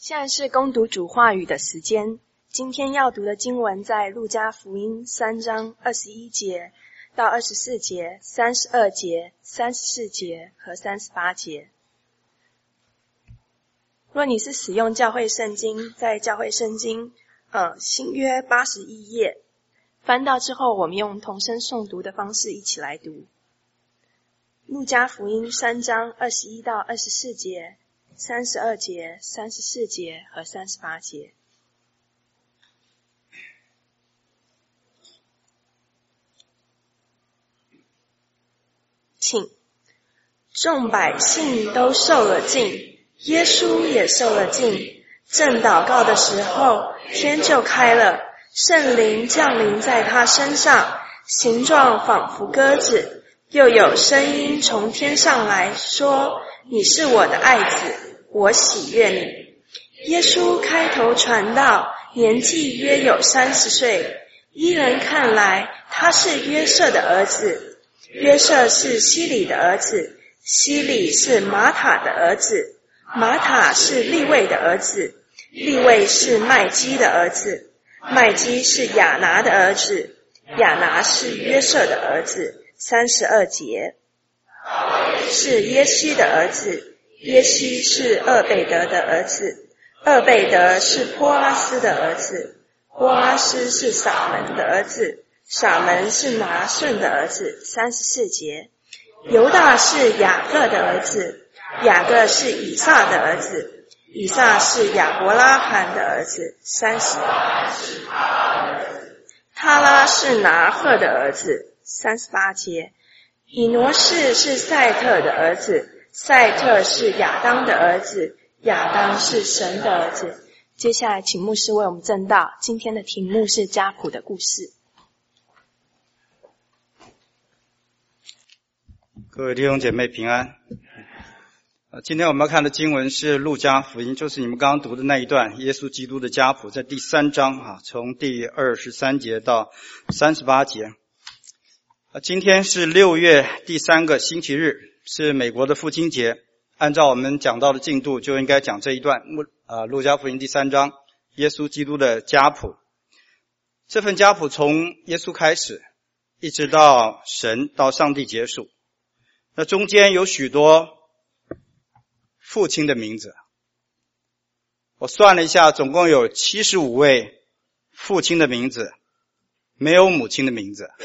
现在是攻读主话语的时间。今天要读的经文在路加福音3章21节到24节、32节、34节和38节。若你是使用教会圣经，在教会圣经新约81页翻到之后，我们用同声诵读的方式一起来读。路加福音3章21到24节、32节、34节和38节。请，众百姓都受了禁，耶稣也受了禁。正祷告的时候，天就开了，圣灵降临在他身上，形状仿佛鸽子，又有声音从天上来说：你是我的爱子，我喜悦你。耶稣开头传道，年纪约有30岁，依人看来，他是约瑟的儿子。约瑟是希里的儿子，希里是马塔的儿子，马塔是利未的儿子，利未是麦基的儿子，麦基是亚拿的儿子，亚拿是约瑟的儿子。32节，是耶西的儿子，耶西是俄贝德的儿子，俄贝德是波阿斯的儿子，波阿斯是撒门的儿子，撒门是拿顺的儿子。34节，犹大是雅各的儿子，雅各是以撒的儿子，以撒是亚伯拉罕的儿子。他拉是拿鹤的儿子。38节，以挪士是赛特的儿子，赛特是亚当的儿子，亚当是神的儿子。接下来请牧师为我们证道，今天的题目是家谱的故事。 各位弟兄姐妹平安。今天我们要看的经文是路加福音，就是你们刚刚读的那一段耶稣基督的家谱，在第3章从第23节到38节。今天是6月第3个星期日，是美国的父亲节。按照我们讲到的进度，就应该讲这一段路加福音第3章耶稣基督的家谱。这份家谱从耶稣开始，一直到神到上帝结束。那中间有许多父亲的名字，我算了一下，总共有75位父亲的名字，没有母亲的名字。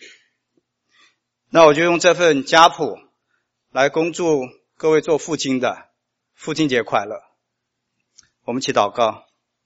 那我就用这份家谱来恭祝各位做父亲的父亲节快乐。我们一起祷告。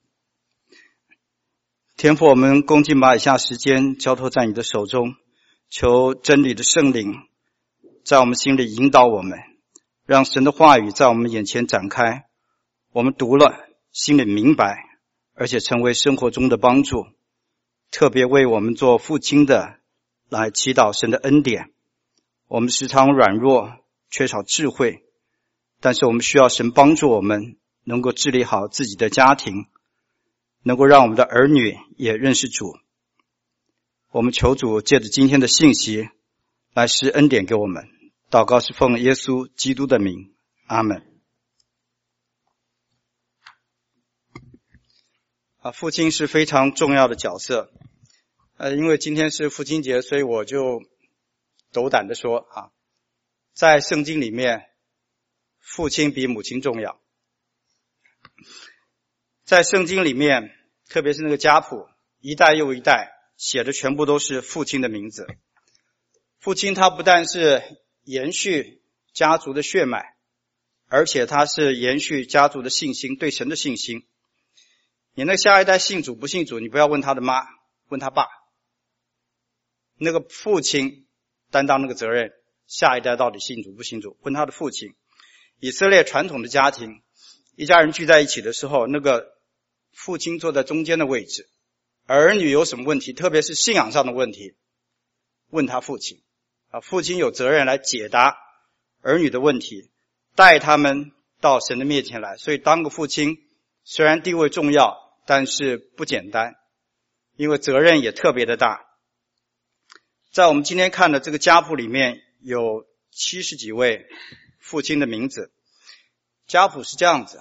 天父，我们恭敬把以下时间交托在你的手中，求真理的圣灵在我们心里引导我们，让神的话语在我们眼前展开，我们读了心里明白，而且成为生活中的帮助。特别为我们做父亲的来祈祷神的恩典。我们时常软弱，缺少智慧，但是我们需要神帮助我们能够治理好自己的家庭，能够让我们的儿女也认识主。我们求主借着今天的信息来施恩典给我们，祷告是奉耶稣基督的名，阿们。父亲是非常重要的角色。因为今天是父亲节，所以我就斗胆地说在圣经里面，父亲比母亲重要。在圣经里面，特别是那个家谱，一代又一代写的全部都是父亲的名字。父亲他不但是延续家族的血脉，而且他是延续家族的信心，对神的信心。你那下一代信主不信主，你不要问他的妈，问他爸。那个父亲担当那个责任，下一代到底信主不信主，问他的父亲。以色列传统的家庭，一家人聚在一起的时候，那个父亲坐在中间的位置，儿女有什么问题，特别是信仰上的问题，问他父亲。父亲有责任来解答儿女的问题，带他们到神的面前来。所以当个父亲虽然地位重要，但是不简单，因为责任也特别的大。在我们今天看的这个家谱里面，有70几位父亲的名字。家谱是这样子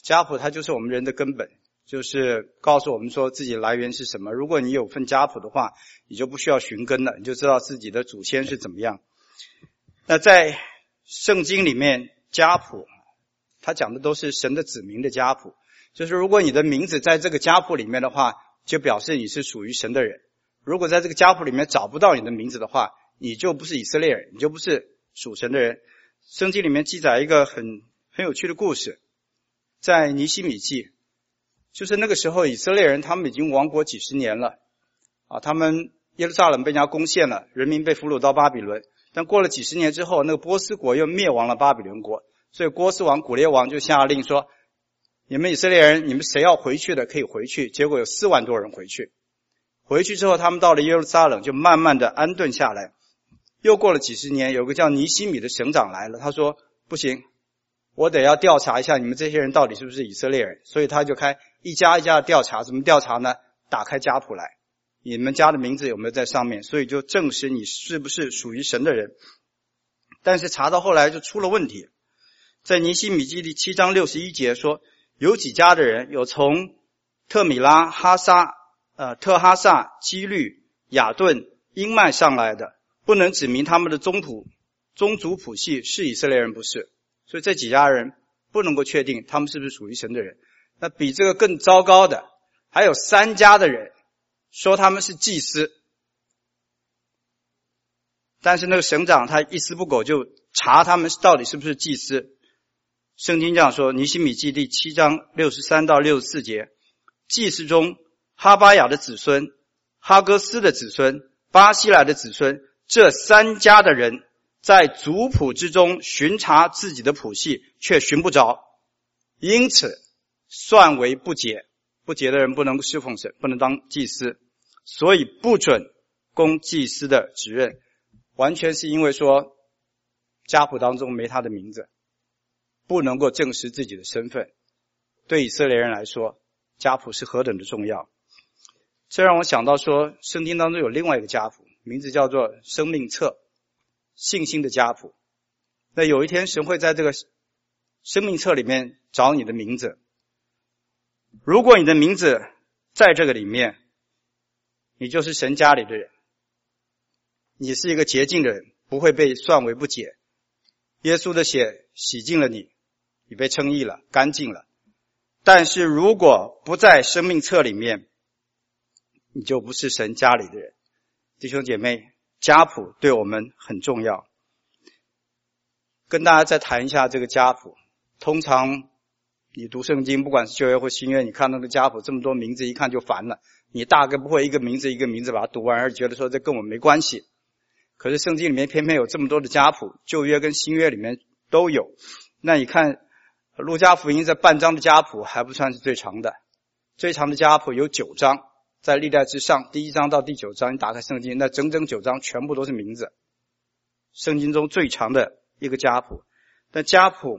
家谱它就是我们人的根本，就是告诉我们说自己来源是什么。如果你有份家谱的话，你就不需要寻根了，你就知道自己的祖先是怎么样。那在圣经里面，家谱它讲的都是神的子民的家谱，就是如果你的名字在这个家谱里面的话，就表示你是属于神的人。如果在这个家谱里面找不到你的名字的话，你就不是以色列人，你就不是属神的人。圣经里面记载一个很有趣的故事，在尼希米记，就是那个时候以色列人他们已经亡国几十年了他们耶路撒冷被人家攻陷了，人民被俘虏到巴比伦，但过了几十年之后，那个波斯国又灭亡了巴比伦国，所以波斯王古列王就下令说，你们以色列人，你们谁要回去的可以回去。结果有4万多人回去之后，他们到了耶路撒冷就慢慢的安顿下来。又过了几十年，有个叫尼希米的省长来了，他说不行，我得要调查一下你们这些人到底是不是以色列人，所以他就开一家一家的调查。怎么调查呢？打开家谱来，你们家的名字有没有在上面，所以就证实你是不是属于神的人。但是查到后来就出了问题，在尼希米记第7章61节说，有几家的人有从特米拉、特哈萨、基律、雅顿、英麦上来的，不能指明他们的宗族谱系是以色列人不是，所以这几家人不能够确定他们是不是属于神的人。那比这个更糟糕的，还有3家的人说他们是祭司，但是那个省长他一丝不苟就查他们到底是不是祭司。圣经这样说，尼希米记第7章63到64节，祭司中哈巴雅的子孙、哈哥斯的子孙、巴西来的子孙，这3家的人在族谱之中巡查自己的谱系，却寻不着，因此算为不洁。不洁的人不能侍奉神，不能当祭司，所以不准供祭司的职任。完全是因为说家谱当中没他的名字，不能够证实自己的身份。对以色列人来说，家谱是何等的重要。这让我想到说，圣经当中有另外一个家谱，名字叫做生命册，信心的家谱。那有一天神会在这个生命册里面找你的名字，如果你的名字在这个里面，你就是神家里的人，你是一个洁净的人，不会被算为不洁。耶稣的血洗净了你，你被称义了，干净了。但是如果不在生命册里面，你就不是神家里的人。弟兄姐妹，家谱对我们很重要。跟大家再谈一下这个家谱。通常你读圣经，不管是旧约或新约，你看到的家谱这么多名字，一看就烦了。你大概不会一个名字一个名字把它读完，而觉得说这跟我没关系。可是圣经里面偏偏有这么多的家谱，旧约跟新约里面都有。那你看路加福音这半章的家谱还不算是最长的，最长的家谱有9章，在历代之上第1章到第9章，你打开圣经，那整整9章全部都是名字，圣经中最长的一个家谱。但家谱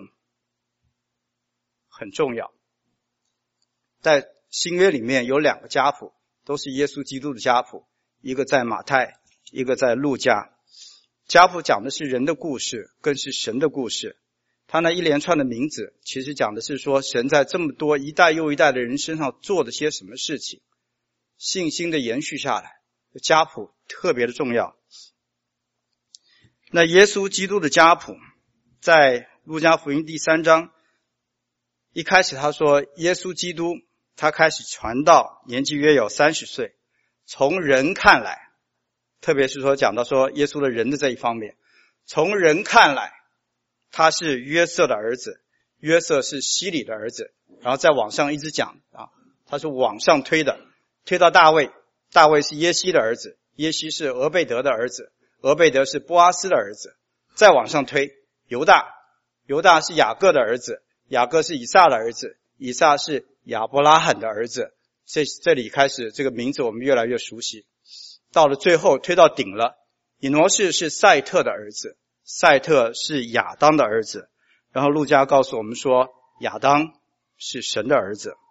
很重要，在新约里面有2个家谱，都是耶稣基督的家谱，一个在马太，一个在路加。家谱讲的是人的故事，更是神的故事。他那一连串的名字其实讲的是说，神在这么多一代又一代的人身上做了些什么事情，信心的延续下来，家谱特别的重要。那耶稣基督的家谱在路加福音第3章一开始他说，耶稣基督他开始传道，年纪约有30岁。从人看来，特别是说讲到说耶稣的人的这一方面，从人看来他是约瑟的儿子，约瑟是希里的儿子，然后再往上一直讲他是往上推的，推到大卫，大卫是耶西的儿子，耶西是俄贝德的儿子，俄贝德是波阿斯的儿子，再往上推犹大，犹大是雅各的儿子，雅各是以撒的儿子，以撒是亚伯拉罕的儿子。这里开始这个名字我们越来越熟悉。到了最后推到顶了，以挪士是赛特的儿子，赛特是亚当的儿子，然后路加告诉我们说亚当是神的儿子。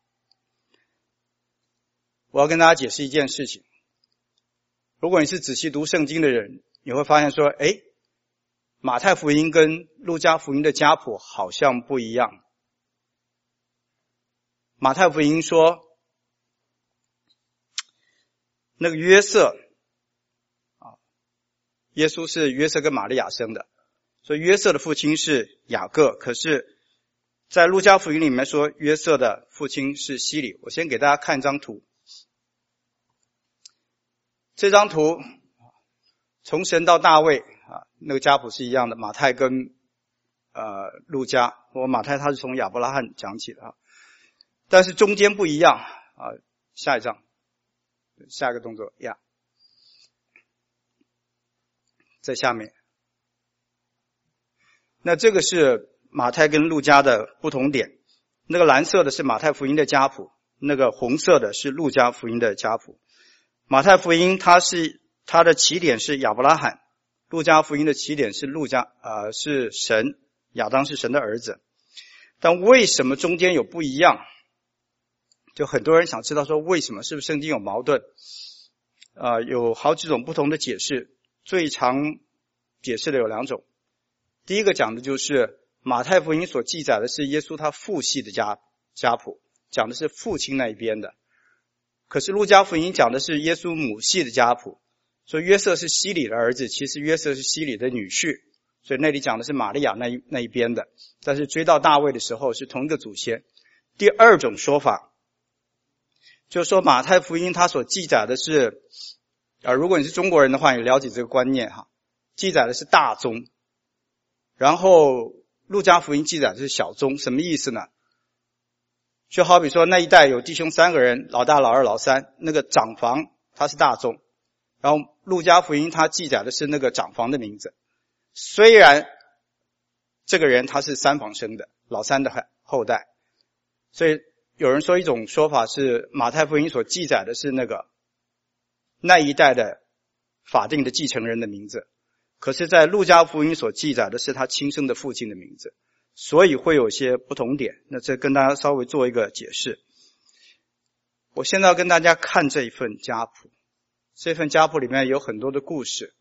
我要跟大家解释一件事情，如果你是仔细读圣经的人，你会发现说马太福音跟路加福音的家谱好像不一样。 马太福音说，那个约瑟耶稣是约瑟跟玛利亚生的，所以约瑟的父亲是雅各，可是在路加福音里面说约瑟的父亲是希里。我先给大家看一张图，这张图从神到大卫那个家谱是一样的，马太跟路加，马太他是从亚伯拉罕讲起的但是中间不一样下一张，下一个动作呀，在下面。那这个是马太跟路加的不同点，那个蓝色的是马太福音的家谱，那个红色的是路加福音的家谱。马太福音它的起点是亚伯拉罕，路加福音的起点是是神，亚当是神的儿子。但为什么中间有不一样？就很多人想知道说为什么，是不是圣经有矛盾？有好几种不同的解释，最常解释的有两种。第一个讲的就是马太福音所记载的是耶稣他父系的家谱，讲的是父亲那一边的。可是路加福音讲的是耶稣母系的家谱，所以约瑟是希里的儿子，其实约瑟是希里的女婿，所以那里讲的是玛利亚那一边的。但是追到大卫的时候是同一个祖先。第二种说法就是说马太福音它所记载的是如果你是中国人的话，你了解这个观念记载的是大宗，然后路加福音记载的是小宗。什么意思呢？就好比说那一代有弟兄3个人，老大老二老三，那个长房他是大宗，然后路加福音他记载的是那个长房的名字，虽然这个人他是3房生的，老三的后代。所以有人说一种说法是马太福音所记载的是那一代的法定的继承人的名字，可是在路加福音所记载的是他亲生的父亲的名字，所以会有些不同点。那这跟大家稍微做一个解释。我现在要跟大家看这一份家谱，这份家谱里面有很多的故事。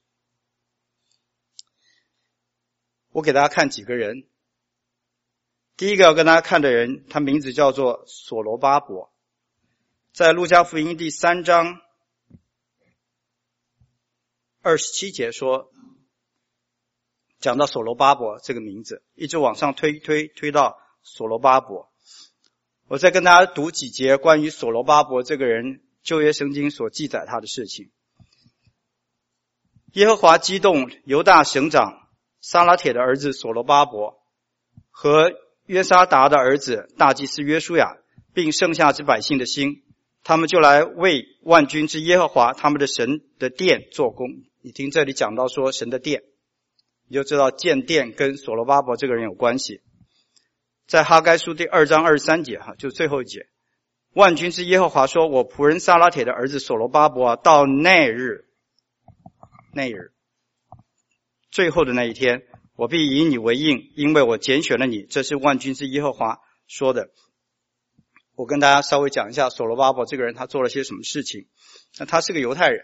我给大家看几个人。第一个要跟大家看的人，他名字叫做所罗巴伯，在路加福音第3章27节说，讲到所罗巴伯这个名字，一直往上推到所罗巴伯。我再跟大家读几节关于所罗巴伯这个人旧约圣经所记载他的事情。耶和华激动犹大省长撒拉铁的儿子所罗巴伯和约沙达的儿子大祭司约书亚，并剩下之百姓的心，他们就来为万军之耶和华他们的神的殿做工。你听这里讲到说神的殿，你就知道建殿跟所罗巴伯这个人有关系。在哈该书第2章23节就最后一节，万军之耶和华说，我仆人撒拉铁的儿子所罗巴伯到那日最后的那一天，我必以你为印，因为我拣选了你。这是万军之耶和华说的。我跟大家稍微讲一下所罗巴伯这个人他做了些什么事情。那他是个犹太人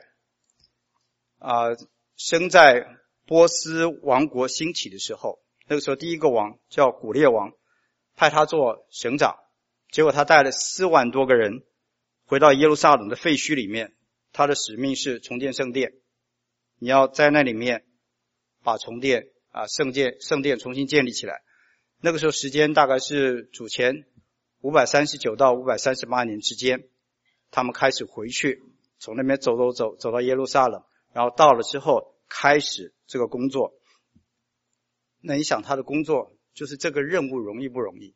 生在波斯王国兴起的时候，那个时候第一个王叫古列王，派他做省长，结果他带了4万多个人回到耶路撒冷的废墟里面，他的使命是重建圣殿，你要在那里面把圣殿重新建立起来。那个时候时间大概是主前539到538年之间，他们开始回去，从那边走到耶路撒冷，然后到了之后开始这个工作。那你想他的工作就是这个任务容易不容易？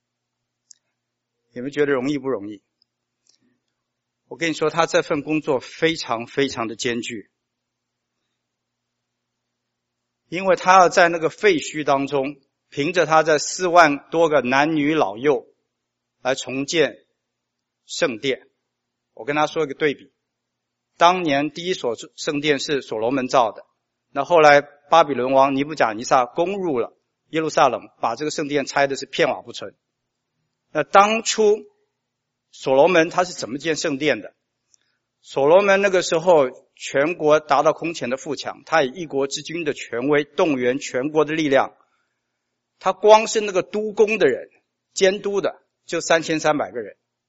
有没有觉得容易不容易？我跟你说，他这份工作非常非常的艰巨，因为他要在那个废墟当中，凭着他这4万多个男女老幼来重建圣殿。我跟他说一个对比，当年第一所圣殿是所罗门造的，那后来巴比伦王尼布甲尼撒攻入了耶路撒冷，把这个圣殿拆的是片瓦不存。那当初所罗门他是怎么建圣殿的？所罗门那个时候全国达到空前的富强，他以一国之君的权威动员全国的力量，他光是那个督工的人监督的就3300个人，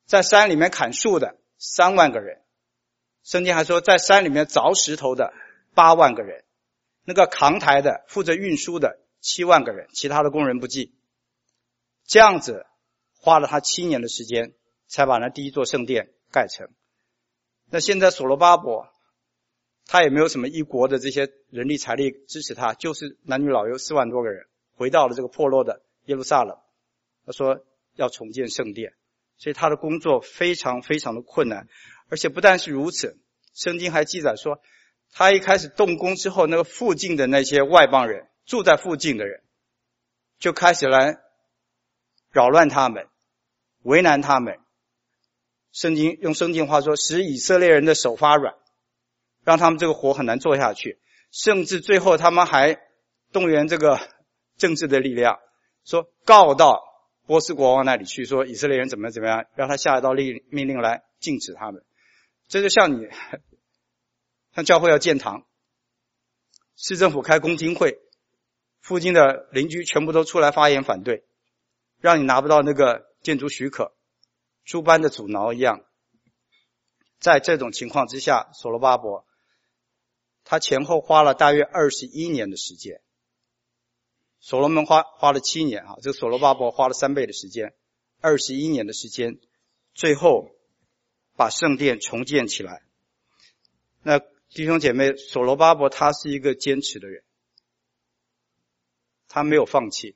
在山里面砍树的3万个人，圣经还说在山里面凿石头的8万个人，那个扛抬的负责运输的7万个人，其他的工人不计。这样子花了他7年的时间才把那第一座圣殿盖成。那现在所罗巴伯他也没有什么一国的这些人力财力支持他，就是男女老幼4万多个人回到了这个破落的耶路撒冷，他说要重建圣殿，所以他的工作非常非常的困难。而且不但是如此，圣经还记载说他一开始动工之后，那个附近的那些外邦人，住在附近的人就开始来扰乱他们，为难他们。用圣经话说，使以色列人的手发软，让他们这个活很难做下去。甚至最后他们还动员这个政治的力量，说告到波斯国王那里去，说以色列人怎么样，让他下一道命令来禁止他们。这就像教会要建堂，市政府开公听会，附近的邻居全部都出来发言反对，让你拿不到那个建筑许可，诸般的阻挠一样。在这种情况之下，所罗巴伯他前后花了大约21年的时间。所罗门花了7年啊，这个所罗巴伯花了3倍的时间，21年的时间，最后把圣殿重建起来。那弟兄姐妹，所罗巴伯他是一个坚持的人，他没有放弃，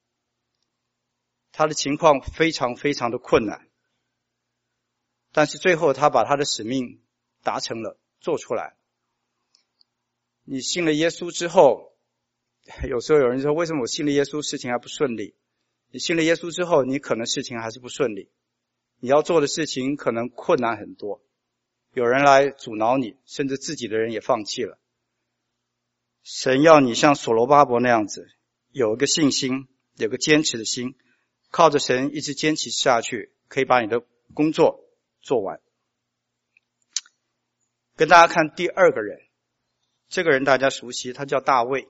他的情况非常非常的困难，但是最后他把他的使命达成了，做出来。你信了耶稣之后，有时候有人说为什么我信了耶稣事情还不顺利？你信了耶稣之后，你可能事情还是不顺利，你要做的事情可能困难很多，有人来阻挠你，甚至自己的人也放弃了。神要你像所罗巴伯那样子，有一个信心，有个坚持的心，靠着神一直坚持下去，可以把你的工作做完。跟大家看第2个人，这个人大家熟悉，他叫大卫。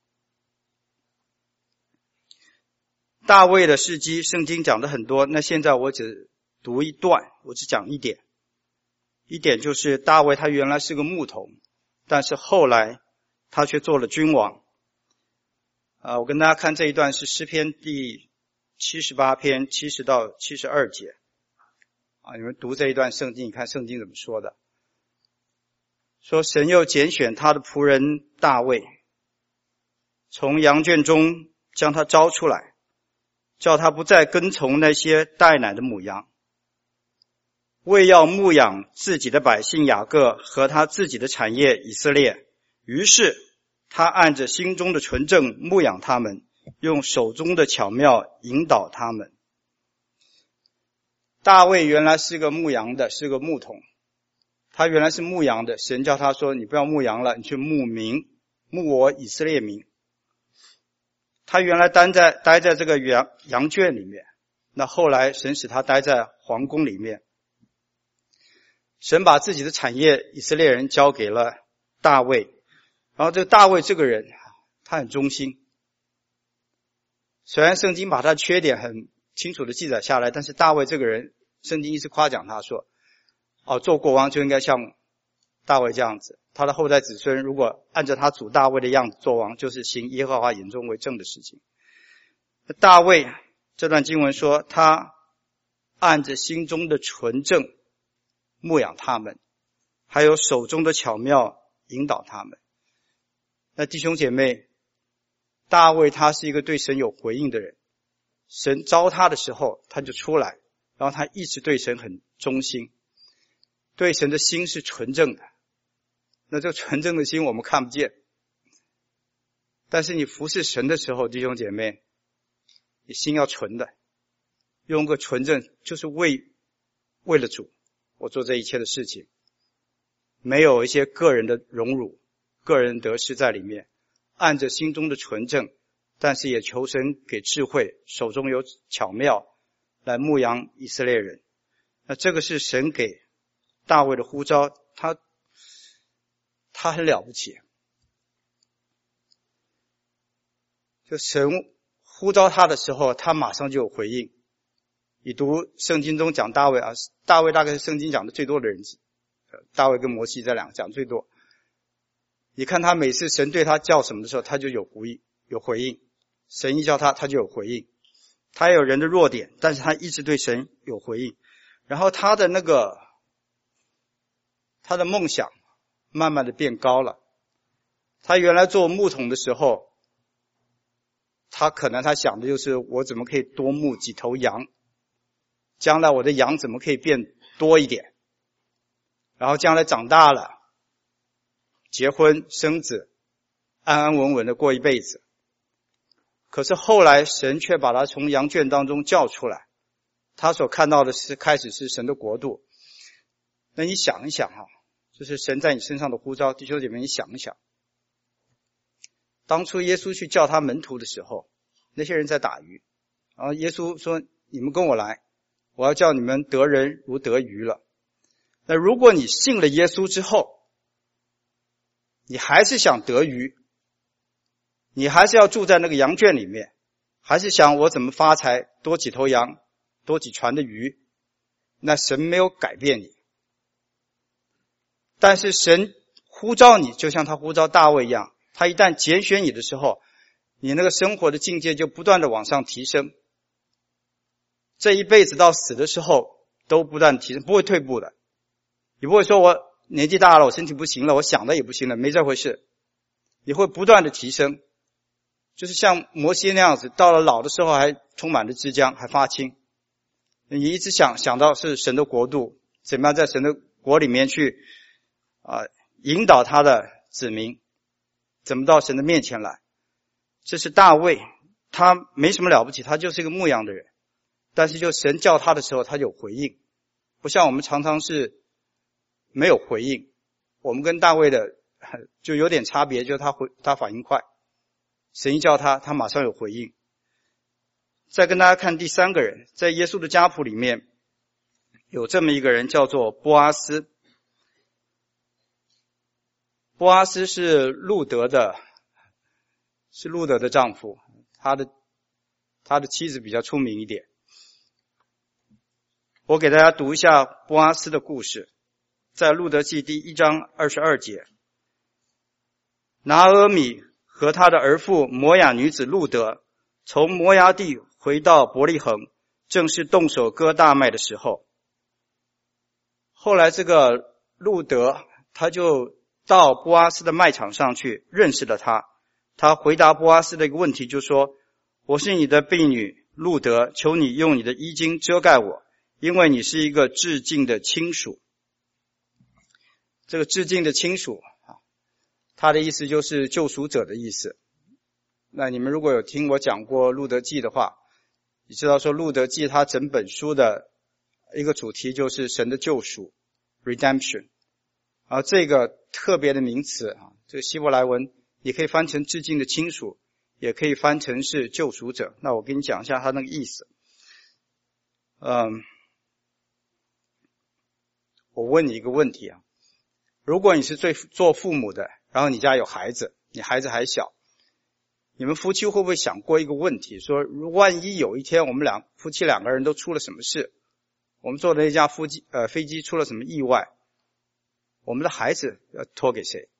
大卫的事迹圣经讲的很多，那现在我只读一段，我只讲一点。一点就是大卫他原来是个牧童，但是后来他却做了君王。我跟大家看这一段是诗篇第78篇70到72节。你们读这一段圣经，你看圣经怎么说的。说神又拣选他的仆人大卫，从羊圈中将他招出来，叫他不再跟从那些带奶的母羊，为要牧养自己的百姓雅各和他自己的产业以色列。于是他按着心中的纯正牧养他们，用手中的巧妙引导他们。大卫原来是个牧羊的，是个牧童，他原来是牧羊的，神叫他说你不要牧羊了，你去牧民，牧我以色列民。他原来待在这个羊圈里面，那后来神使他待在皇宫里面。神把自己的产业以色列人交给了大卫，然后这个大卫这个人他很忠心，虽然圣经把他的缺点很清楚的记载下来，但是大卫这个人圣经一直夸奖他说做国王就应该像大卫这样子，他的后代子孙如果按照他祖大卫的样子做王，就是行耶和华眼中为正的事情。大卫这段经文说他按着心中的纯正牧养他们，还有手中的巧妙引导他们。那弟兄姐妹，大卫他是一个对神有回应的人，神召他的时候他就出来，然后他一直对神很忠心，对神的心是纯正的。那这个纯正的心我们看不见，但是你服侍神的时候，弟兄姐妹，你心要纯的，用个纯正，就是为了主我做这一切的事情，没有一些个人的荣辱，个人得失在里面，按着心中的纯正，但是也求神给智慧，手中有巧妙来牧养以色列人。那这个是神给大卫的呼召，他很了不起，就神呼召他的时候他马上就有回应， 你读圣经中讲大卫啊，大卫大概是圣经讲的最多的人，大卫跟摩西这两个讲最多。你看他每次神对他叫什么的时候，他就有回应，神一叫他，他就有回应。他也有人的弱点，但是他一直对神有回应。然后他的梦想慢慢的变高了。他原来做牧童的时候，他想的就是我怎么可以多牧几头羊，将来我的羊怎么可以变多一点，然后将来长大了结婚生子，安安稳稳的过一辈子。可是后来神却把他从羊圈当中叫出来，他所看到的开始是神的国度。那你想一想就是神在你身上的呼召，弟兄姐妹，你想一想，当初耶稣去叫他门徒的时候，那些人在打鱼，然后耶稣说你们跟我来，我要叫你们得人如得鱼了。那如果你信了耶稣之后，你还是想得鱼，你还是要住在那个羊圈里面，还是想我怎么发财，多几头羊，多几船的鱼，那神没有改变你。但是神呼召你，就像他呼召大卫一样，他一旦拣选你的时候，你那个生活的境界就不断的往上提升，这一辈子到死的时候都不断提升，不会退步的。你不会说我年纪大了，我身体不行了，我想的也不行了，没这回事。你会不断的提升，就是像摩西那样子，到了老的时候还充满了枝浆，还发青。你一直想到是神的国度，怎么样在神的国里面去引导他的子民，怎么到神的面前来。这是大卫，他没什么了不起，他就是一个牧羊的人，但是就神叫他的时候他有回应，不像我们常常是没有回应。我们跟大卫的就有点差别，就是他反应快，神一叫他，他马上有回应。再跟大家看第三个人，在耶稣的家谱里面有这么一个人叫做波阿斯。波阿斯是路德的丈夫，他的妻子比较出名一点。我给大家读一下波阿斯的故事，在路德记第1章22节。拿俄米和他的儿妇摩亚女子路德从摩押地回到伯利恒，正是动手割大麦的时候。后来这个路德他就到波阿斯的麦场上去认识了他。他回答波阿斯的一个问题，就说我是你的婢女路德，求你用你的衣襟遮盖我，因为你是一个至近的亲属。这个至近的亲属他的意思就是救赎者的意思。那你们如果有听我讲过路德记的话，你知道说路德记他整本书的一个主题就是神的救赎 redemption。这个特别的名词这个希伯来文也可以翻成至近的亲属，也可以翻成是救赎者。那我跟你讲一下他那个意思。我问你一个问题如果你是做父母的，然后你家有孩子，你孩子还小，你们夫妻会不会想过一个问题，说万一有一天我们夫妻两个人都出了什么事，我们坐的那架飞机出了什么意外，我们的孩子要托给谁？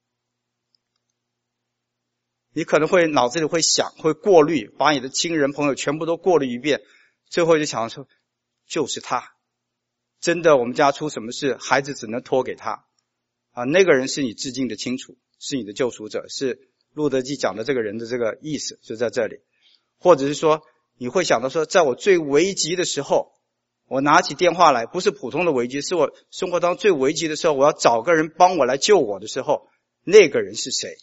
你可能会脑子里会想，会过滤，把你的亲人朋友全部都过滤一遍，最后就想说就是他，真的我们家出什么事，孩子只能托给他那个人是你至近的亲属，是你的救赎者，是路德记讲的这个人的这个意思就在这里。或者是说你会想到说，在我最危急的时候，我拿起电话来，不是普通的危机，是我生活当中最危急的时候，我要找个人帮我来救我的时候，那个人是谁？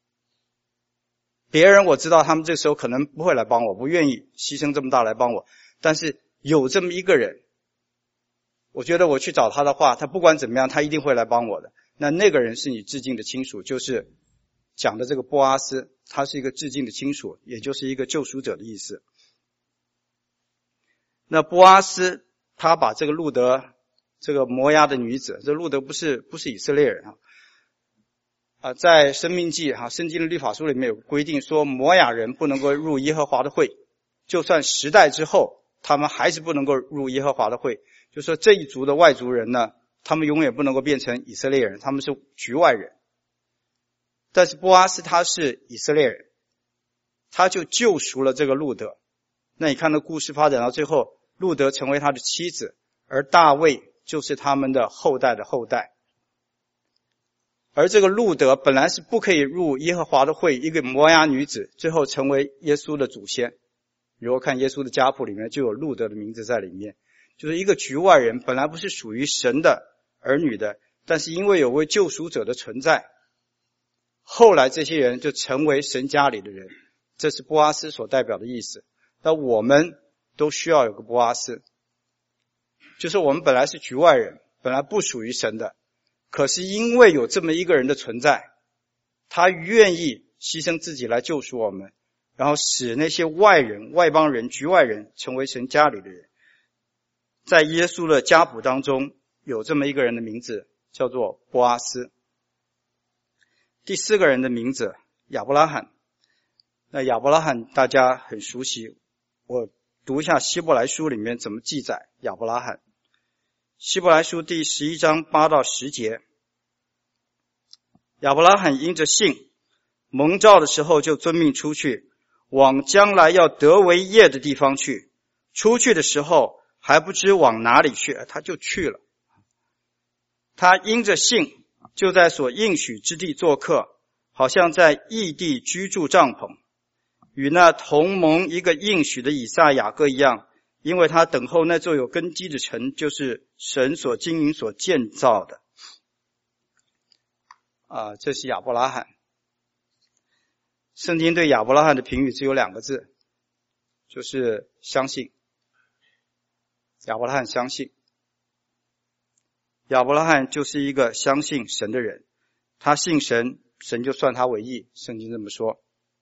别人我知道他们这时候可能不会来帮我，不愿意牺牲这么大来帮我，但是有这么一个人，我觉得我去找他的话，他不管怎么样他一定会来帮我的。那个人是你至近的亲属，就是讲的这个波阿斯，他是一个至近的亲属，也就是一个救赎者的意思。那波阿斯他把这个路德这个摩押的女子，这路德不是以色列人在申命记圣经的律法书里面有规定说，摩押人不能够入耶和华的会，就算10代之后他们还是不能够入耶和华的会。就说这一族的外族人呢，他们永远不能够变成以色列人，他们是局外人。但是波阿斯他是以色列人，他就救赎了这个路德。那你看那故事发展到最后，路德成为他的妻子，而大卫就是他们的后代的后代。而这个路德本来是不可以入耶和华的会，一个摩押女子，最后成为耶稣的祖先。如果看耶稣的家谱里面就有路德的名字在里面，就是一个局外人，本来不是属于神的儿女的，但是因为有位救赎者的存在，后来这些人就成为神家里的人。这是波阿斯所代表的意思。那我们都需要有个波阿斯，就是我们本来是局外人，本来不属于神的，可是因为有这么一个人的存在，他愿意牺牲自己来救赎我们，然后使那些外人、外邦人、局外人成为神家里的人。在耶稣的家谱当中有这么一个人的名字叫做波阿斯。第四个人的名字亚伯拉罕。那亚伯拉罕大家很熟悉，我读一下希伯来书里面怎么记载亚伯拉罕。希伯来书第11章8到10节，亚伯拉罕因着信蒙召的时候就遵命出去，往将来要得为业的地方去。出去的时候还不知往哪里去，他就去了。他因着信就在所应许之地做客，好像在异地居住帐篷，与那同蒙一个应许的以撒雅各一样，因为他等候那座有根基的城，就是神所经营所建造的。这是亚伯拉罕。圣经对亚伯拉罕的评语只有2个字，就是相信。亚伯拉罕相信。亚伯拉罕就是一个相信神的人，他信神，神就算他为义，圣经这么说。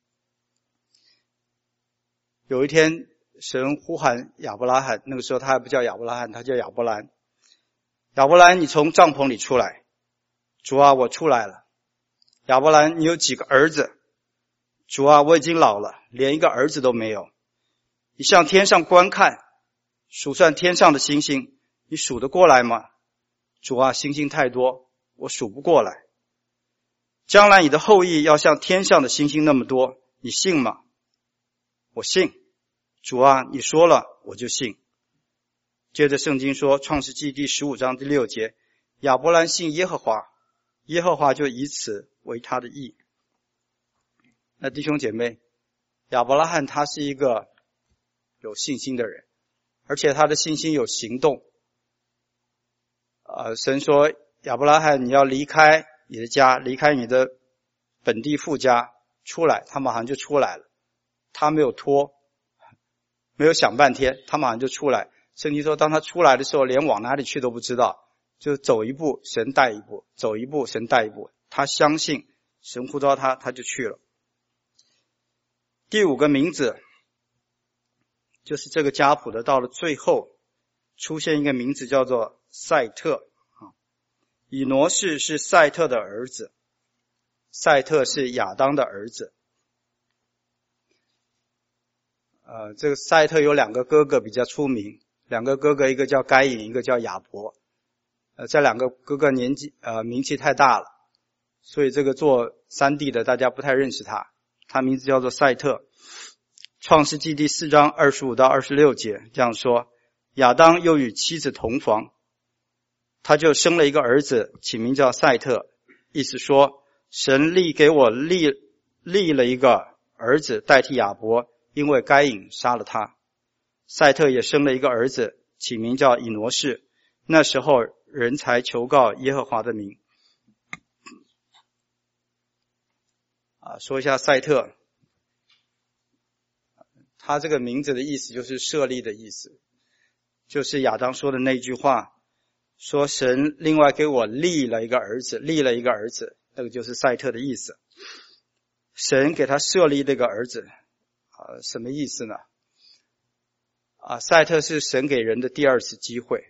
有一天神呼喊亚伯拉罕，那个时候他还不叫亚伯拉罕，他叫亚伯兰。亚伯兰，你从帐篷里出来。主啊，我出来了。亚伯兰，你有几个儿子？主啊，我已经老了，连一个儿子都没有。你向天上观看，数算天上的星星，你数得过来吗？主啊，星星太多，我数不过来。将来你的后裔要像天上的星星那么多，你信吗？我信。主啊，你说了，我就信。接着圣经说，创世纪第15章第6节，亚伯兰信耶和华，耶和华就以此为他的义。那弟兄姐妹，亚伯拉罕他是一个有信心的人，而且他的信心有行动。神说亚伯拉罕，你要离开你的家，离开你的本地父家出来，他马上就出来了。他没有拖，没有想半天，他马上就出来。圣经说当他出来的时候，连往哪里去都不知道，就走一步神带一步，走一步神带一步。他相信神呼召他，他就去了。第5个名字就是这个家谱的到了最后出现一个名字叫做赛特。以挪士是赛特的儿子，赛特是亚当的儿子。这个赛特有2个哥哥比较出名，2个哥哥一个叫该隐，一个叫亚伯。这2个哥哥名气太大了，所以这个做3弟的大家不太认识他。他名字叫做赛特。创世纪第4章25到26节这样说，亚当又与妻子同房，他就生了一个儿子，起名叫赛特，意思说神给我立了一个儿子代替亚伯，因为该隐杀了他。赛特也生了一个儿子，起名叫以挪士，那时候人才求告耶和华的名。说一下赛特，他这个名字的意思就是设立的意思，就是亚当说的那句话，说神另外给我立了一个儿子，那个就是赛特的意思。神给他设立这个儿子，什么意思呢？赛特是神给人的第2次机会。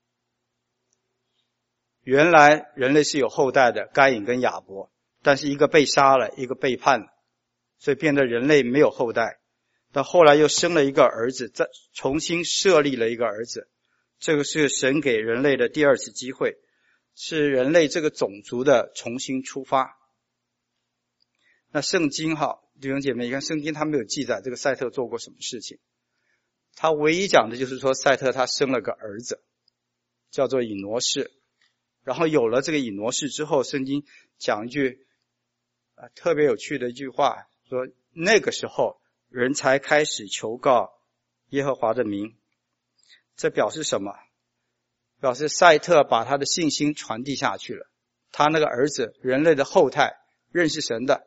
原来人类是有后代的，该隐跟亚伯，但是一个被杀了，一个背叛了，所以变得人类没有后代。 到后来又生了一个儿子，再重新设立了一个儿子。这个是神给人类的第二次机会，是人类这个种族的重新出发。那圣经弟兄姐妹，你看圣经他没有记载这个赛特做过什么事情，他唯一讲的就是说赛特他生了个儿子叫做以挪士，然后有了这个以挪士之后，圣经讲一句特别有趣的一句话，说那个时候人才开始求告耶和华的名。这表示什么？表示赛特把他的信心传递下去了，他那个儿子人类的后代认识神的，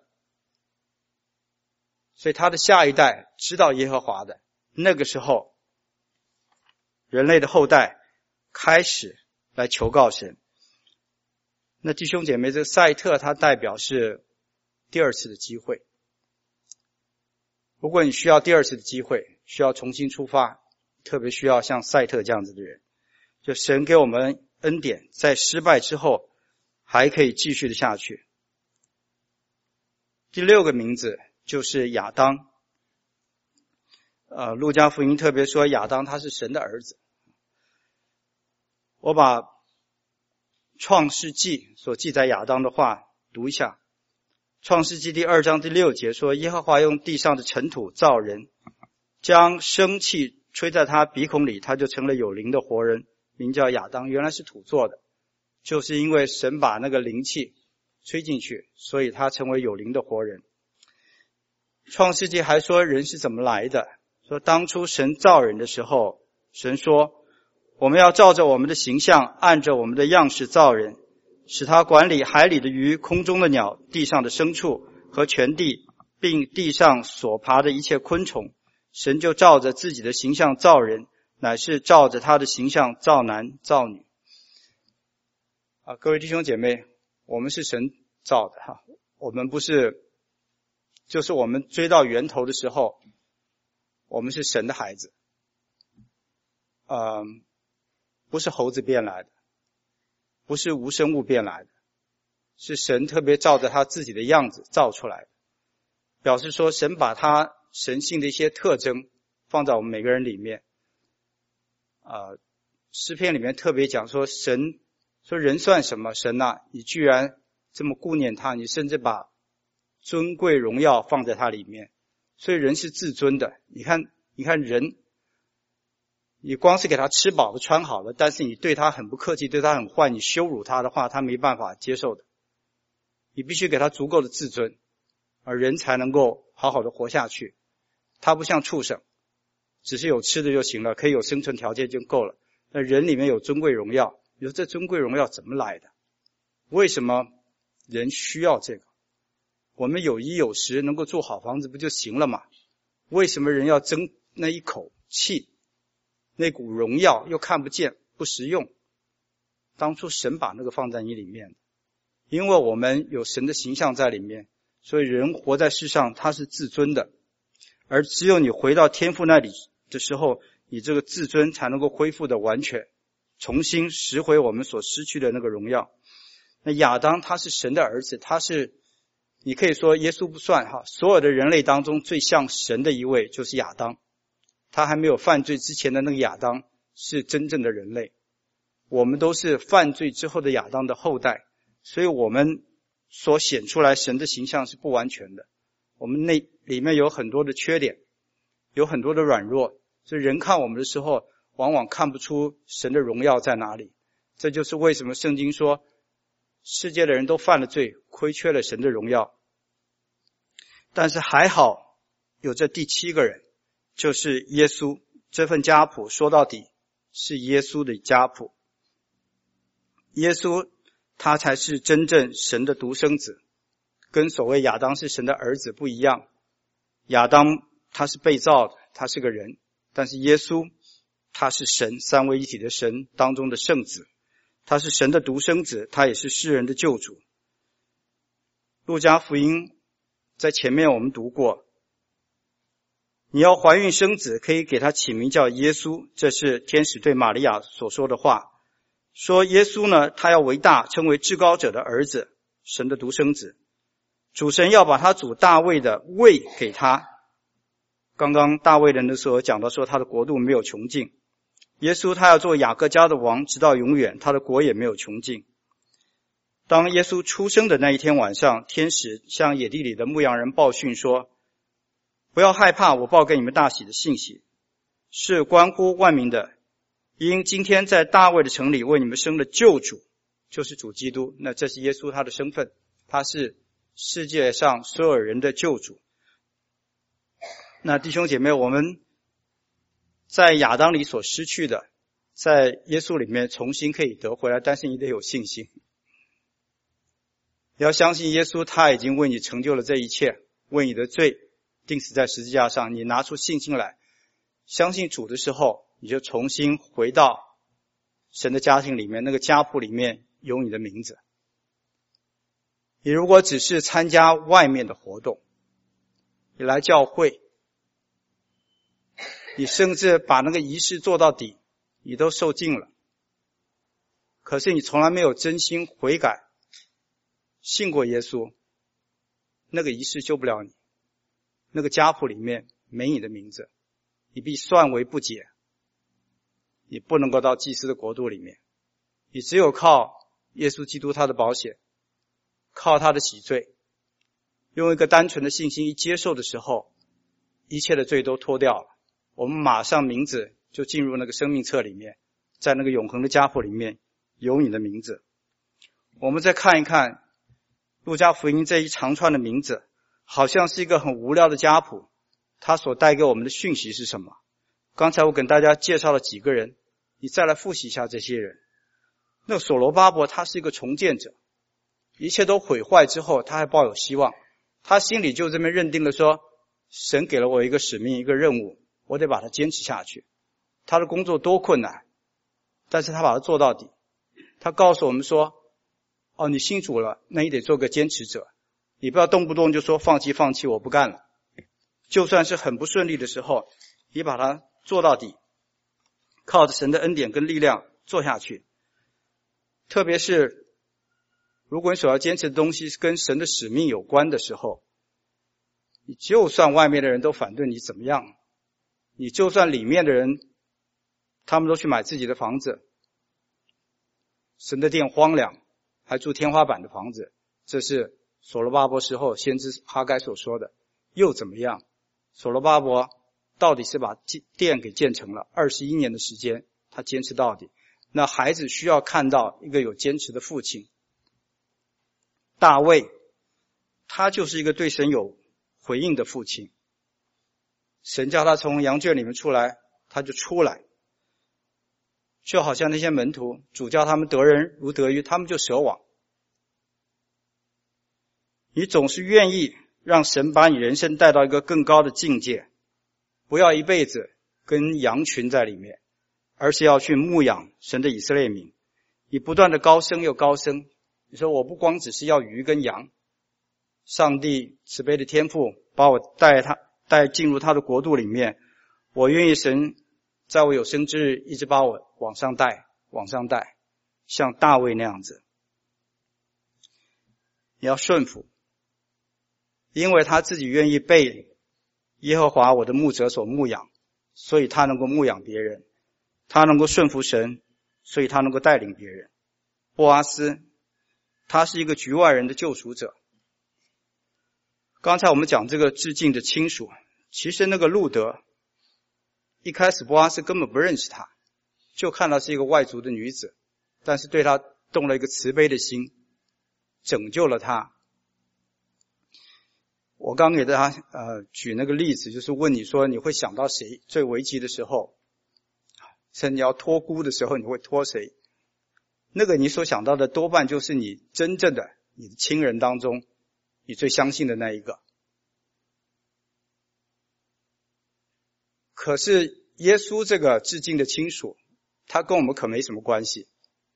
所以他的下一代知道耶和华的。那个时候人类的后代开始来求告神。那弟兄姐妹，这个赛特他代表是第二次的机会。如果你需要第二次的机会，需要重新出发，特别需要像赛特这样子的人，就神给我们恩典，在失败之后还可以继续的下去。第六个名字就是亚当。路加福音特别说亚当他是神的儿子。我把创世纪所记载亚当的话读一下。创世纪第2章第6节说，耶和华用地上的尘土造人，将生气吹在他鼻孔里，他就成了有灵的活人，名叫亚当。原来是土做的，就是因为神把那个灵气吹进去，所以他成为有灵的活人。创世纪还说人是怎么来的，说当初神造人的时候，神说我们要照着我们的形象，按着我们的样式造人，使他管理海里的鱼、空中的鸟、地上的牲畜和全地，并地上所爬的一切昆虫。神就照着自己的形象造人，乃是照着他的形象造男造女。各位弟兄姐妹，我们是神造的我们不是，就是我们追到源头的时候，我们是神的孩子，不是猴子变来的，不是无生物变来的，是神特别照着他自己的样子造出来的，表示说神把他神性的一些特征放在我们每个人里面。诗篇里面特别讲说，神说人算什么？神啊，你居然这么顾念他，你甚至把尊贵荣耀放在他里面。所以人是自尊的。你看人，你光是给他吃饱了穿好了，但是你对他很不客气，对他很坏，你羞辱他的话，他没办法接受的。你必须给他足够的自尊，而人才能够好好的活下去。他不像畜生，只是有吃的就行了，可以有生存条件就够了。那人里面有尊贵荣耀，你说这尊贵荣耀怎么来的？为什么人需要这个？我们有衣有食，能够住好房子不就行了吗？为什么人要争那一口气，那股荣耀又看不见不实用？当初神把那个放在你里面，因为我们有神的形象在里面，所以人活在世上他是自尊的，而只有你回到天父那里的时候，你这个自尊才能够恢复的完全，重新拾回我们所失去的那个荣耀。那亚当他是神的儿子，他是，你可以说耶稣不算所有的人类当中最像神的一位就是亚当。他还没有犯罪之前的那个亚当是真正的人类，我们都是犯罪之后的亚当的后代，所以我们所显出来神的形象是不完全的，我们那里面有很多的缺点，有很多的软弱，所以人看我们的时候往往看不出神的荣耀在哪里。这就是为什么圣经说世界的人都犯了罪，亏缺了神的荣耀。但是还好有这第7个人，就是耶稣。这份家谱说到底是耶稣的家谱，耶稣他才是真正神的独生子，跟所谓亚当是神的儿子不一样。亚当他是被造的，他是个人，但是耶稣他是神三位一体的神当中的圣子，他是神的独生子，他也是世人的救主。路加福音在前面我们读过，你要怀孕生子，可以给他起名叫耶稣，这是天使对玛利亚所说的话。说耶稣呢，他要为大，称为至高者的儿子，神的独生子。主神要把他主大卫的位给他， 刚刚大卫人的时候讲到说他的国度没有穷尽，耶稣他要做雅各家的王直到永远，他的国也没有穷尽。当耶稣出生的那一天晚上，天使向野地里的牧羊人报讯说，不要害怕，我报给你们大喜的信息，是关乎万民的，因今天在大卫的城里为你们生了救主，就是主基督。那这是耶稣他的身份，他是世界上所有人的救主。那弟兄姐妹，我们在亚当里所失去的，在耶稣里面重新可以得回来，但是你得有信心。你要相信耶稣他已经为你成就了这一切，为你的罪钉死在十字架上，你拿出信心来相信主的时候，你就重新回到神的家庭里面，那个家谱里面有你的名字。你如果只是参加外面的活动，你来教会，你甚至把那个仪式做到底，你都受尽了，可是你从来没有真心悔改信过耶稣，那个仪式救不了你，那个家谱里面没你的名字，你必算为不洁，你不能够到祭司的国度里面。你只有靠耶稣基督他的宝血，靠他的洗罪，用一个单纯的信心一接受的时候，一切的罪都脱掉了，我们马上名字就进入那个生命册里面，在那个永恒的家谱里面有你的名字。我们再看一看路加福音这一长串的名字，好像是一个很无聊的家谱，它所带给我们的讯息是什么？刚才我跟大家介绍了几个人，你再来复习一下这些人。那所罗巴伯他是一个重建者，一切都毁坏之后他还抱有希望，他心里就这么认定了说，神给了我一个使命一个任务，我得把它坚持下去。他的工作多困难，但是他把它做到底。他告诉我们说，你信主了，那你得做个坚持者，你不要动不动就说放弃我不干了。就算是很不顺利的时候，你把它做到底，靠着神的恩典跟力量做下去。特别是如果你所要坚持的东西是跟神的使命有关的时候，你就算外面的人都反对你怎么样，你就算里面的人他们都去买自己的房子，神的殿荒凉，还住天花板的房子，这是所罗巴伯时候先知哈该所说的，又怎么样？所罗巴伯到底是把殿给建成了，21年的时间他坚持到底。那孩子需要看到一个有坚持的父亲。大卫他就是一个对神有回应的父亲，神叫他从羊圈里面出来，他就出来，就好像那些门徒，主叫他们得人如得鱼，他们就舍网。你总是愿意让神把你人生带到一个更高的境界，不要一辈子跟羊群在里面，而是要去牧养神的以色列民。你不断的高升又高升，你说我不光只是要鱼跟羊，上帝慈悲的天父把我带进入他的国度里面，我愿意神在我有生之日一直把我往上带，像大卫那样子。你要顺服，因为他自己愿意被耶和华我的牧者所牧养，所以他能够牧养别人，他能够顺服神，所以他能够带领别人。波阿斯他是一个局外人的救赎者。刚才我们讲这个致敬的亲属，其实那个路德一开始波阿斯根本不认识他，就看到是一个外族的女子，但是对他动了一个慈悲的心，拯救了他。我刚给大家举那个例子，就是问你说你会想到谁最危急的时候，甚至你要托孤的时候你会托谁？那个你所想到的多半就是你真正的你的亲人当中你最相信的那一个。可是耶稣这个致敬的亲属，他跟我们可没什么关系，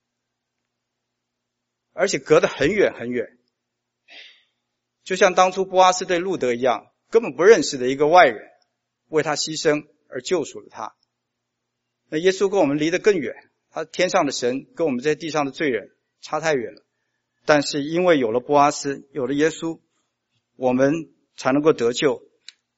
而且隔得很远很远，就像当初波阿斯对路德一样，根本不认识的一个外人为他牺牲而救赎了他。那耶稣跟我们离得更远，他天上的神跟我们这些地上的罪人差太远了，但是因为有了波阿斯，有了耶稣，我们才能够得救，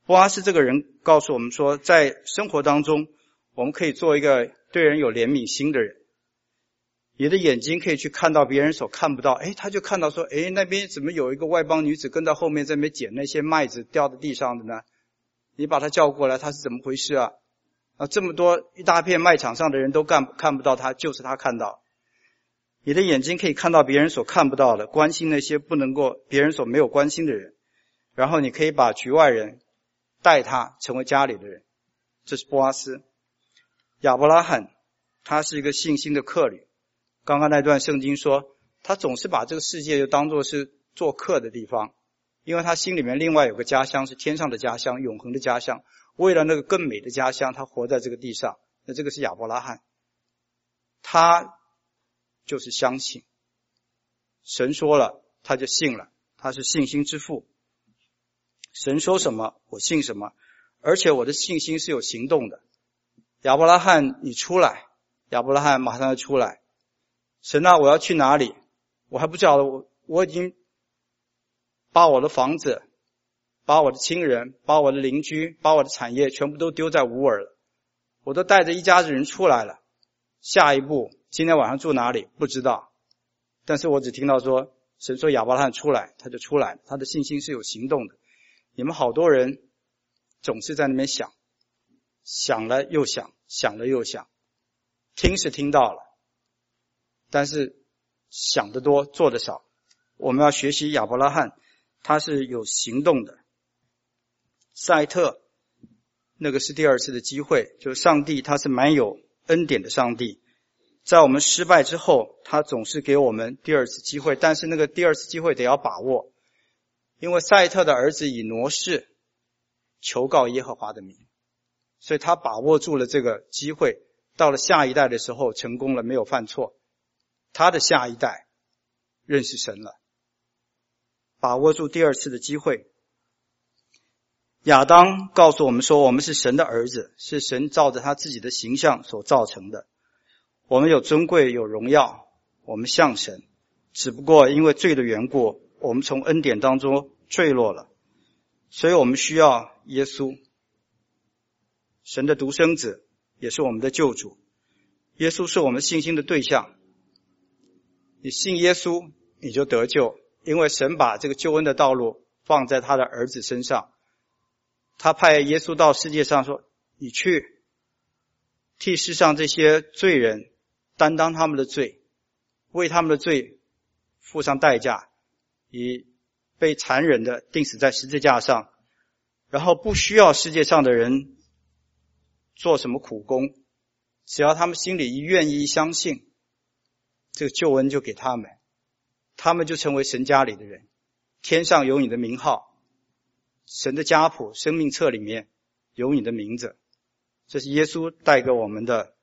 波阿斯这个人告诉我们说，在生活当中我们可以做一个对人有怜悯心的人。你的眼睛可以去看到别人所看不到，他就看到说，那边怎么有一个外邦女子跟在后面在那边捡那些麦子掉在地上的呢？你把她叫过来，她是怎么回事啊？这么多一大片卖场上的人都看不到她，就是她看到。你的眼睛可以看到别人所看不到的，关心那些不能够别人所没有关心的人，然后你可以把局外人带他成为家里的人。这是波阿斯。亚伯拉罕他是一个信心的客旅，刚刚那段圣经说他总是把这个世界就当作是做客的地方，因为他心里面另外有个家乡，是天上的家乡，永恒的家乡，为了那个更美的家乡他活在这个地上。那这个是亚伯拉罕，他就是相信神说了他就信了，他是信心之父。神说什么我信什么，而且我的信心是有行动的。亚伯拉罕你出来，亚伯拉罕马上要出来。神啊，我要去哪里？我还不知道，我已经把我的房子，把我的亲人，把我的邻居，把我的产业全部都丢在乌尔了，我都带着一家子人出来了。下一步今天晚上住哪里不知道，但是我只听到说神说亚伯拉罕出来，他就出来了，他的信心是有行动的。你们好多人总是在那边想，想了又想，想了又想，听是听到了，但是想得多做得少。我们要学习亚伯拉罕，他是有行动的。赛特那个是第二次的机会，就是上帝他是蛮有恩典的上帝，在我们失败之后他总是给我们第二次机会，但是那个第二次机会得要把握。因为赛特的儿子以挪士求告耶和华的名，所以他把握住了这个机会，到了下一代的时候成功了，没有犯错，他的下一代认识神了，把握住第二次的机会。亚当告诉我们说，我们是神的儿子，是神照着他自己的形象所造成的，我们有尊贵有荣耀，我们像神，只不过因为罪的缘故，我们从恩典当中坠落了，所以我们需要耶稣，神的独生子，也是我们的救主。耶稣是我们信心的对象，你信耶稣你就得救，因为神把这个救恩的道路放在他的儿子身上。他派耶稣到世界上说，你去替世上这些罪人担当他们的罪，为他们的罪付上代价，以被残忍的钉死在十字架上，然后不需要世界上的人做什么苦工，只要他们心里一愿意相信，这个救恩就给他们，他们就成为神家里的人，天上有你的名号，神的家谱生命册里面有你的名字。这是耶稣带给我们的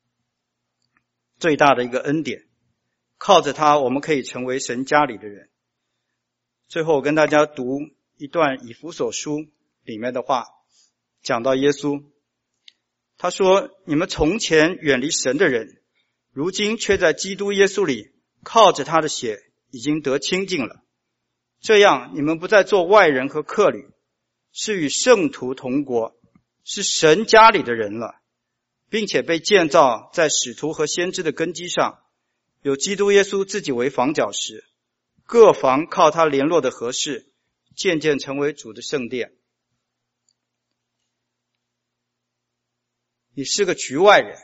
最大的一个恩典，靠着他我们可以成为神家里的人。最后我跟大家读一段以弗所书里面的话，讲到耶稣，他说，你们从前远离神的人，如今却在基督耶稣里靠着他的血已经得清净了，这样你们不再做外人和客旅，是与圣徒同国，是神家里的人了，并且被建造在使徒和先知的根基上，有基督耶稣自己为房角石，各房靠他联络的合适，渐渐成为主的圣殿。你是个局外人，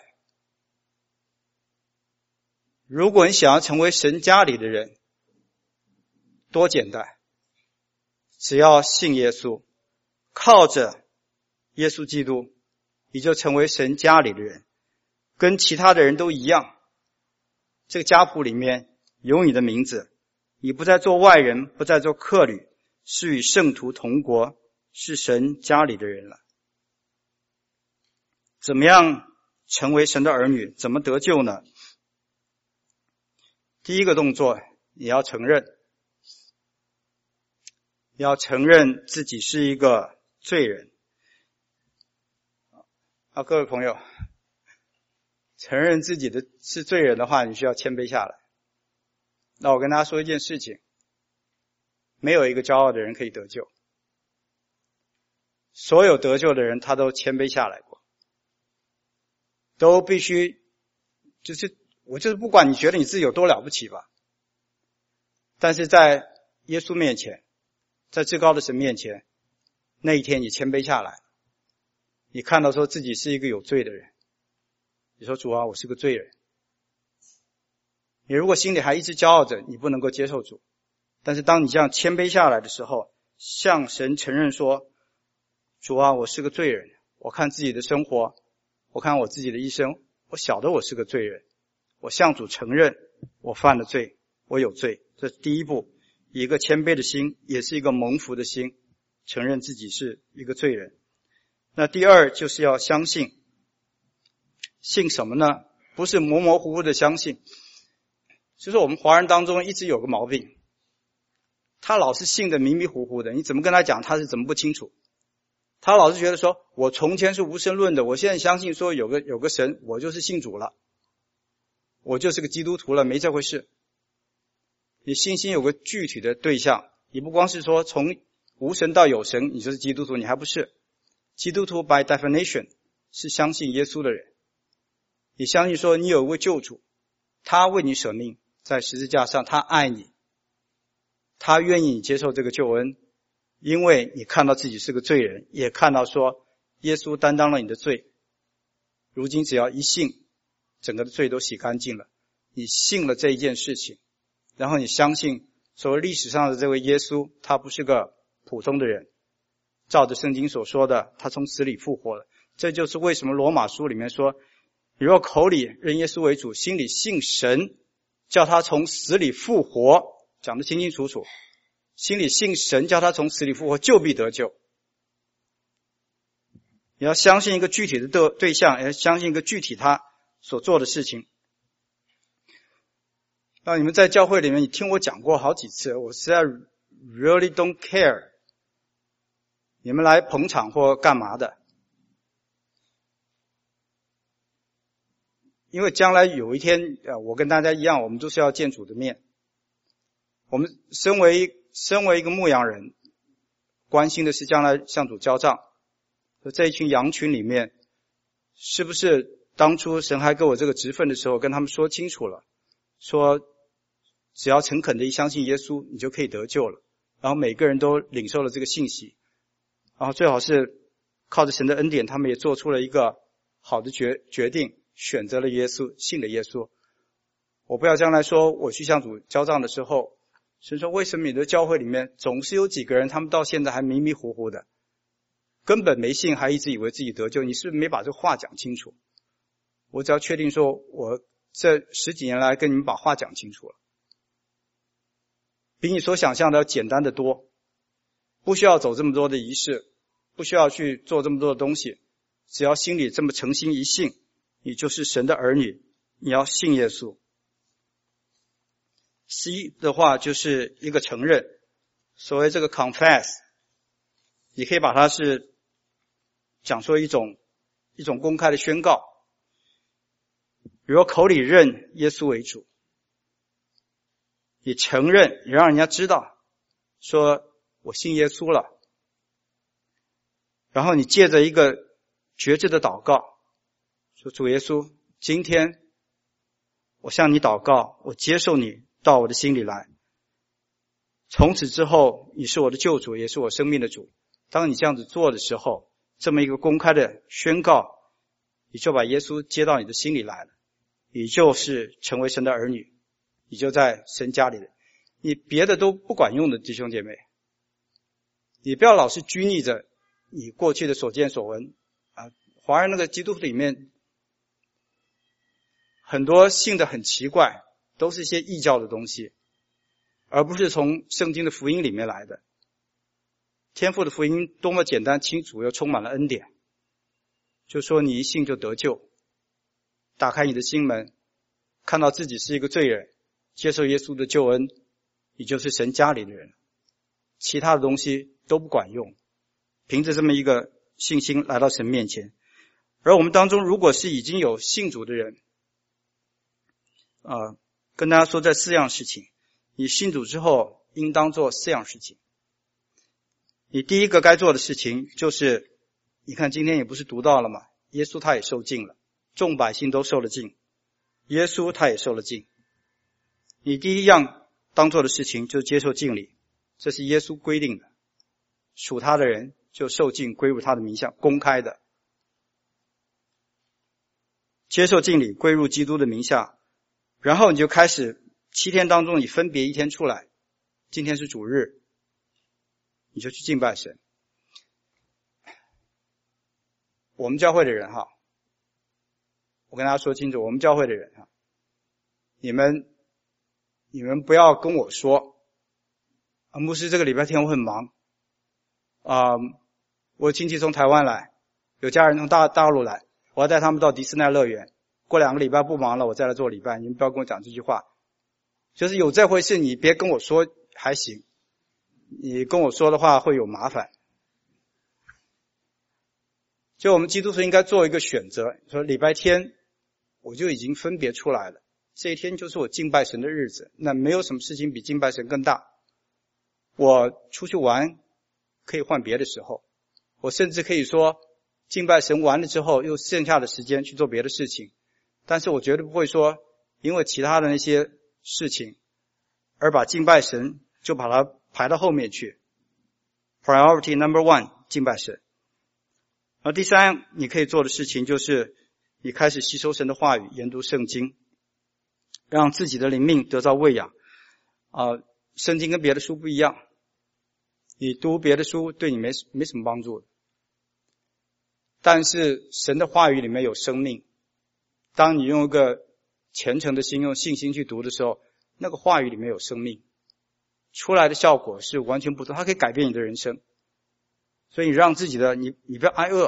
如果你想要成为神家里的人，多简单，只要信耶稣，靠着耶稣基督，你就成为神家里的人，跟其他的人都一样。这个家谱里面有你的名字，你不再做外人，不再做客旅，是与圣徒同国，是神家里的人了。怎么样成为神的儿女？怎么得救呢？第一个动作，你要承认，你要承认自己是一个罪人。各位朋友，承认自己的是罪人的话，你需要谦卑下来。那我跟大家说一件事情，没有一个骄傲的人可以得救。 所有得救的人他都谦卑下来过，都必须我就是不管你觉得你自己有多了不起吧，但是在耶稣面前，在至高的神面前，那一天你谦卑下来，你看到说自己是一个有罪的人，你说主啊，我是个罪人。你如果心里还一直骄傲着，你不能够接受主。但是当你这样谦卑下来的时候，向神承认说，主啊，我是个罪人，我看自己的生活，我看我自己的一生，我晓得我是个罪人，我向主承认我犯了罪，我有罪。这是第一步，一个谦卑的心，也是一个蒙福的心，承认自己是一个罪人。那第二就是要相信。信什么呢？不是模模糊糊的相信。就是我们华人当中一直有个毛病，他老是信得迷迷糊糊的，你怎么跟他讲他是怎么不清楚。他老是觉得说，我从前是无神论的，我现在相信说有个神，我就是信主了，我就是个基督徒了，没这回事。你信心有个具体的对象，你不光是说从无神到有神你就是基督徒，你还不是。基督徒 by definition 是相信耶稣的人，你相信说你有一位救主，他为你舍命在十字架上，他爱你，他愿意你接受这个救恩，因为你看到自己是个罪人，也看到说耶稣担当了你的罪，如今只要一信，整个的罪都洗干净了。你信了这一件事情，然后你相信所谓历史上的这位耶稣，他不是个普通的人，照着圣经所说的，他从死里复活了。这就是为什么罗马书里面说，你若口里认耶稣为主，心里信神叫他从死里复活，讲得清清楚楚，心里信神叫他从死里复活，就必得救。你要相信一个具体的对象，也要相信一个具体他所做的事情。那你们在教会里面，你听我讲过好几次，我实在 really don't care 你们来捧场或干嘛的，因为将来有一天我跟大家一样，我们都是要见主的面。我们身为一个牧羊人，关心的是将来向主交账。这一群羊群里面，是不是当初神还给我这个职分的时候跟他们说清楚了，说只要诚恳的一相信耶稣，你就可以得救了，然后每个人都领受了这个信息，然后最好是靠着神的恩典，他们也做出了一个好的决定，选择了耶稣，信了耶稣。我不要将来说我去向主交账的时候，神说为什么你的教会里面总是有几个人他们到现在还迷迷糊糊的，根本没信还一直以为自己得救，你是不是没把这话讲清楚？我只要确定说我这10几年来跟你们把话讲清楚了，比你所想象的要简单的多，不需要走这么多的仪式，不需要去做这么多的东西，只要心里这么诚心一信，你就是神的儿女，你要信耶稣。C 的话就是一个承认，所谓这个 confess， 你可以把它是讲说一种公开的宣告。比如口里认耶稣为主，你承认，你让人家知道说我信耶稣了，然后你借着一个决志的祷告，说主耶稣，今天我向你祷告，我接受你到我的心里来，从此之后你是我的救主，也是我生命的主。当你这样子做的时候，这么一个公开的宣告，你就把耶稣接到你的心里来了，你就是成为神的儿女，你就在神家里了。你别的都不管用的，弟兄姐妹，你不要老是拘泥着你过去的所见所闻啊。华人那个基督徒里面很多信的很奇怪，都是一些异教的东西，而不是从圣经的福音里面来的。天父的福音多么简单清楚，又充满了恩典，就说你一信就得救，打开你的心门，看到自己是一个罪人，接受耶稣的救恩，你就是神家里的人，其他的东西都不管用。凭着这么一个信心来到神面前。而我们当中如果是已经有信主的人，跟大家说这4样事情，你信主之后应当做4样事情。 你第一个该做的事情就是，你看今天也不是读到了吗？耶稣他也受尽了，众百姓都受了尽，耶稣他也受了尽。你第一样当做的事情就是接受敬礼，这是耶稣规定的，属他的人就受敬归入他的名下，公开的。接受敬礼归入基督的名下，然后你就开始7天当中你分别1天出来，今天是主日，你就去敬拜神。我们教会的人哈，我跟大家说清楚，我们教会的人哈，你们不要跟我说牧师这个礼拜天我很忙我亲戚从台湾来，有家人从大陆来，我要带他们到迪士尼乐园，过2个礼拜不忙了我再来做礼拜，你们不要跟我讲这句话。就是有这回事你别跟我说还行，你跟我说的话会有麻烦。就我们基督徒应该做一个选择，说礼拜天我就已经分别出来了，这一天就是我敬拜神的日子，那没有什么事情比敬拜神更大。我出去玩可以换别的时候，我甚至可以说敬拜神完了之后又剩下的时间去做别的事情，但是我绝对不会说因为其他的那些事情而把敬拜神就把它排到后面去。 Priority number 1， 敬拜神。然后第3你可以做的事情就是你开始吸收神的话语，研读圣经，让自己的灵命得到喂养圣经跟别的书不一样，你读别的书对你没什么帮助的，但是神的话语里面有生命，当你用一个虔诚的心，用信心去读的时候，那个话语里面有生命，出来的效果是完全不同，它可以改变你的人生。所以你让自己的你不要挨饿，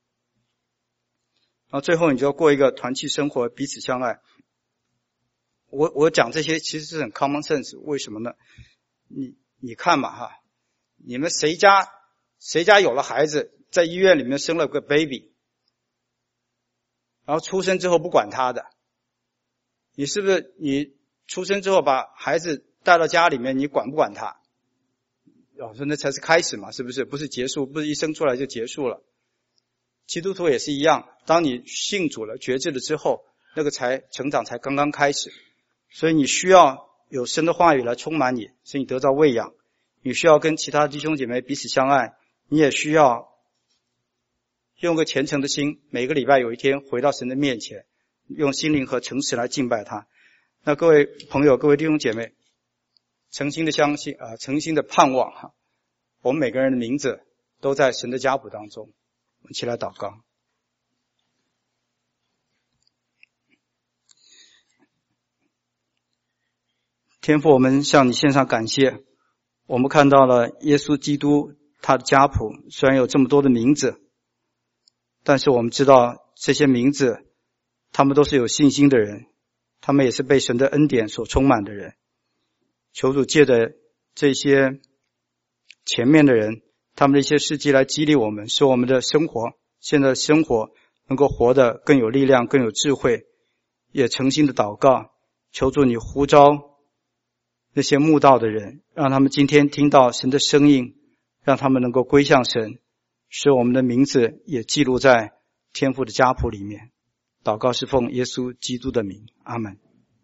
然后最后你就要过一个团契生活，彼此相爱。我讲这些其实是很 common sense， 为什么呢？你看嘛哈，你们谁家有了孩子，在医院里面生了个 baby， 然后出生之后不管他的，你是不是你出生之后把孩子带到家里面，你管不管他？说那才是开始嘛，是不是？不是结束，不是一生出来就结束了。基督徒也是一样，当你信主了，觉知了之后，那个成长才刚刚开始。所以你需要有神的话语来充满你，使你得到喂养。你需要跟其他弟兄姐妹彼此相爱，你也需要用个虔诚的心，每个礼拜有一天回到神的面前，用心灵和诚实来敬拜他。那各位朋友，各位弟兄姐妹，诚心的相信诚心的盼望我们每个人的名字都在神的家谱当中。我们一起来祷告。天父，我们向你献上感谢，我们看到了耶稣基督他的家谱，虽然有这么多的名字，但是我们知道这些名字他们都是有信心的人，他们也是被神的恩典所充满的人。求主借着这些前面的人他们的一些事迹来激励我们，使我们的生活现在的生活能够活得更有力量，更有智慧。也诚心的祷告，求主你呼召那些慕道的人，让他们今天听到神的声音，让他们能够归向神，使我们的名字也记录在天父的家谱里面。祷告是奉耶稣基督的名，阿们。